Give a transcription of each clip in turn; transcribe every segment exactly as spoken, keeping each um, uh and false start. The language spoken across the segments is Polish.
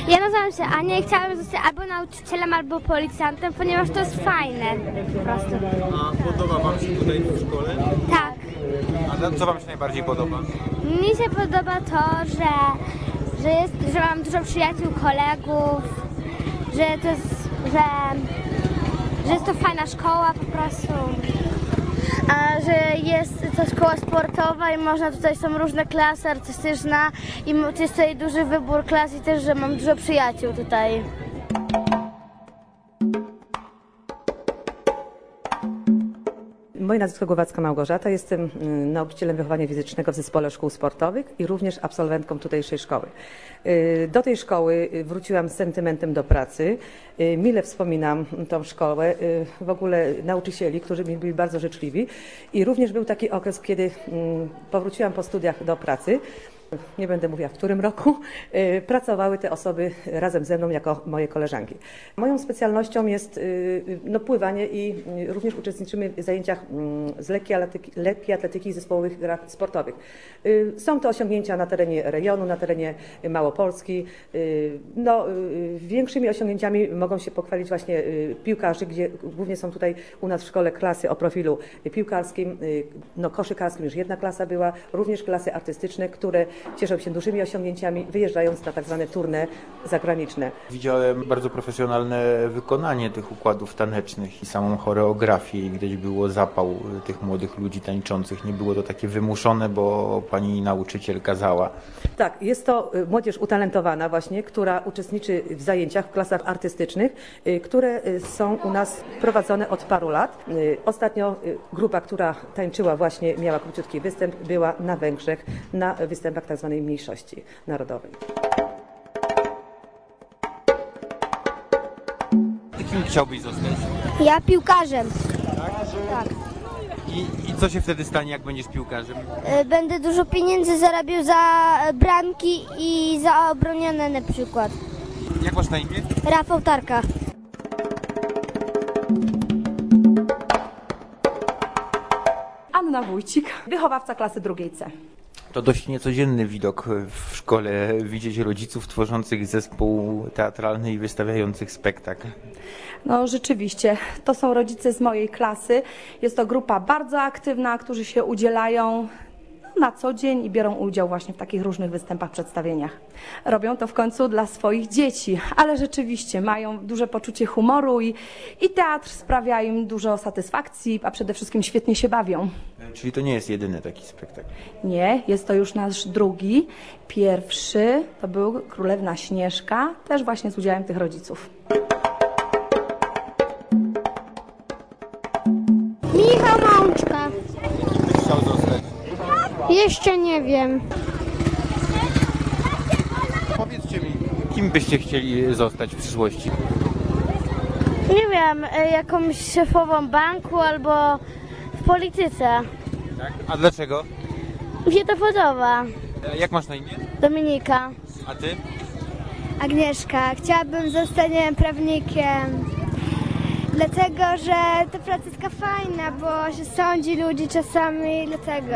Ja nazywam się Ania i chciałabym zostać albo nauczycielem, albo policjantem, ponieważ to jest fajne po prostu. A podoba Wam się tutaj w szkole? Tak. A co Wam się najbardziej podoba? Mi się podoba to, że, że, jest, że mam dużo przyjaciół, kolegów, że to jest, że, że jest to fajna szkoła po prostu. A że jest to szkoła sportowa i można, tutaj są różne klasy artystyczne i jest tutaj duży wybór klas i też, że mam dużo przyjaciół tutaj. Moje nazwisko Głowacka Małgorzata, jestem nauczycielem wychowania fizycznego w Zespole Szkół Sportowych i również absolwentką tutejszej szkoły. Do tej szkoły wróciłam z sentymentem do pracy. Mile wspominam tą szkołę, w ogóle nauczycieli, którzy mi byli bardzo życzliwi i również był taki okres, kiedy powróciłam po studiach do pracy. Nie będę mówiła w którym roku, pracowały te osoby razem ze mną jako moje koleżanki. Moją specjalnością jest no, pływanie i również uczestniczymy w zajęciach z lekkiej atletyki, lekkiej atletyki i zespołowych grach sportowych. Są to osiągnięcia na terenie rejonu, na terenie Małopolski. No, większymi osiągnięciami mogą się pochwalić właśnie piłkarze, gdzie głównie są tutaj u nas w szkole klasy o profilu piłkarskim, no, koszykarskim już jedna klasa była, również klasy artystyczne, które cieszą się dużymi osiągnięciami, wyjeżdżając na tak zwane tournée zagraniczne. Widziałem bardzo profesjonalne wykonanie tych układów tanecznych i samą choreografię i widać było zapał tych młodych ludzi tańczących. Nie było to takie wymuszone, bo pani nauczyciel kazała. Tak, jest to młodzież utalentowana właśnie, która uczestniczy w zajęciach w klasach artystycznych, które są u nas prowadzone od paru lat. Ostatnio grupa, która tańczyła właśnie, miała króciutki występ, była na Węgrzech, na występach tak zwanej mniejszości narodowej. Kim chciałbyś zostać? Ja piłkarzem. Tak? Tak. I, I co się wtedy stanie, jak będziesz piłkarzem? Będę dużo pieniędzy zarabiał za bramki i za obronione na przykład. Jak masz na imię? Rafał Tarka. Anna Wójcik, wychowawca klasy drugiej C. To dość niecodzienny widok w szkole, widzieć rodziców tworzących zespół teatralny i wystawiających spektakl. No rzeczywiście, to są rodzice z mojej klasy. Jest to grupa bardzo aktywna, którzy się udzielają na co dzień i biorą udział właśnie w takich różnych występach, przedstawieniach. Robią to w końcu dla swoich dzieci, ale rzeczywiście mają duże poczucie humoru i, i teatr sprawia im dużo satysfakcji, a przede wszystkim świetnie się bawią. Czyli to nie jest jedyny taki spektakl? Nie, jest to już nasz drugi. Pierwszy to był Królewna Śnieżka, też właśnie z udziałem tych rodziców. Michał Mączka. Kim byś chciał zostać? Jeszcze nie wiem. Powiedzcie mi, kim byście chcieli zostać w przyszłości? Nie wiem, jakąś szefową banku albo w polityce. Tak? A dlaczego? Mi się to podoba. Jak masz na imię? Dominika. A ty? Agnieszka. Chciałabym zostać, nie wiem, prawnikiem. Dlatego, że ta praca jest taka fajna, bo się sądzi ludzi czasami, dlatego.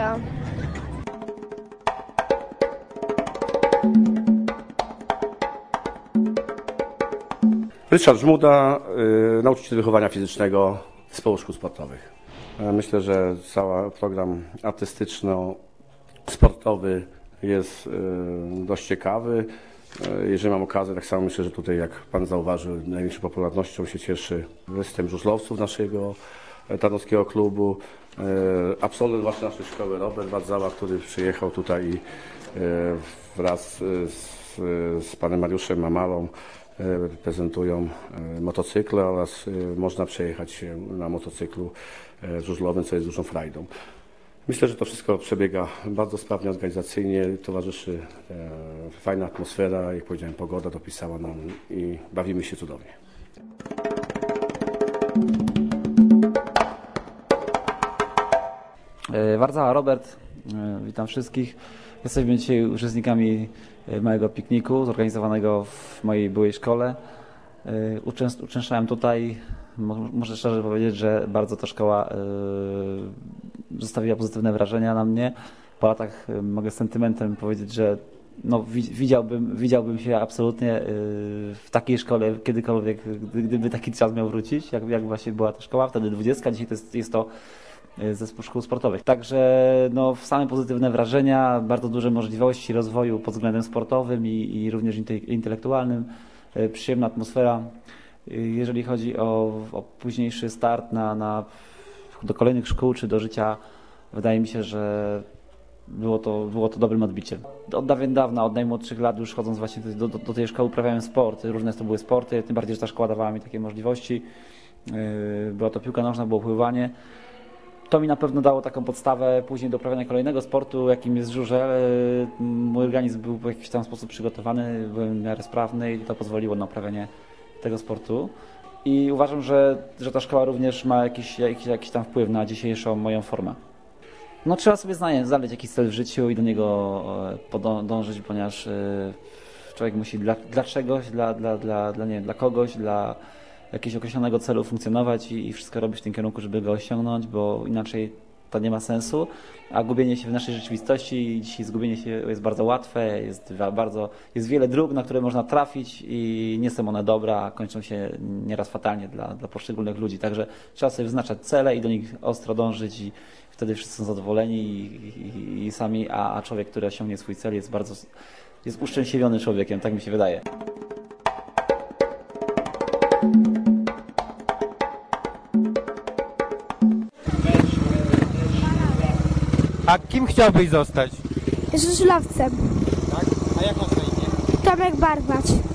Ryszard Żmuda, y, nauczyciel wychowania fizycznego Zespołu Szkół Sportowych. Myślę, że cały program artystyczno-sportowy jest y, dość ciekawy. Y, jeżeli mam okazję, tak samo myślę, że tutaj, jak Pan zauważył, największą popularnością się cieszy występ żużlowców naszego tarnowskiego klubu. Y, absolwent właśnie naszej szkoły Robert Wardzała, który przyjechał tutaj i y, wraz z, z Panem Mariuszem Mamalą prezentują motocykle oraz można przejechać się na motocyklu żużlowym, co jest dużą frajdą. Myślę, że to wszystko przebiega bardzo sprawnie, organizacyjnie, towarzyszy fajna atmosfera, jak powiedziałem, pogoda dopisała nam i bawimy się cudownie. Wardzała Robert, witam wszystkich. Jesteśmy dzisiaj uczestnikami małego pikniku zorganizowanego w mojej byłej szkole. Uczęszczałem tutaj, muszę szczerze powiedzieć, że bardzo ta szkoła zostawiła pozytywne wrażenia na mnie. Po latach mogę z sentymentem powiedzieć, że no, widziałbym, widziałbym się absolutnie w takiej szkole kiedykolwiek, gdyby taki czas miał wrócić, jak, jak właśnie była ta szkoła, wtedy dwudziestka, dzisiaj to jest, jest to zespół szkół sportowych. Także no, same pozytywne wrażenia, bardzo duże możliwości rozwoju pod względem sportowym i, i również intelektualnym, przyjemna atmosfera. Jeżeli chodzi o, o późniejszy start na, na, do kolejnych szkół czy do życia, wydaje mi się, że było to, było to dobrym odbiciem. Od dawien dawna, od najmłodszych lat już chodząc właśnie do, do, do tej szkoły uprawiałem sport. Różne to były sporty, tym bardziej, że ta szkoła dawała mi takie możliwości. Była to piłka nożna, było pływanie. To mi na pewno dało taką podstawę później do uprawiania kolejnego sportu, jakim jest żużel. Mój organizm był w jakiś tam sposób przygotowany, byłem w miarę sprawny i to pozwoliło na uprawianie tego sportu. I uważam, że, że ta szkoła również ma jakiś, jakiś, jakiś tam wpływ na dzisiejszą moją formę. No trzeba sobie znaleźć jakiś cel w życiu i do niego podążyć, ponieważ człowiek musi dla, dla czegoś, dla, dla, dla, dla, nie wiem, dla kogoś, dla jakiegoś określonego celu funkcjonować i, i wszystko robić w tym kierunku, żeby go osiągnąć, bo inaczej to nie ma sensu, a gubienie się w naszej rzeczywistości, dzisiaj zgubienie się jest bardzo łatwe, jest bardzo, jest wiele dróg, na które można trafić i nie są one dobre, a kończą się nieraz fatalnie dla, dla poszczególnych ludzi, także trzeba sobie wyznaczać cele i do nich ostro dążyć i wtedy wszyscy są zadowoleni i, i, i sami, a, a człowiek, który osiągnie swój cel jest bardzo, jest uszczęśliwiony człowiekiem, tak mi się wydaje. A kim chciałbyś zostać? Żużlowcem. Tak? A jak masz na imię? Tomek Barnacz.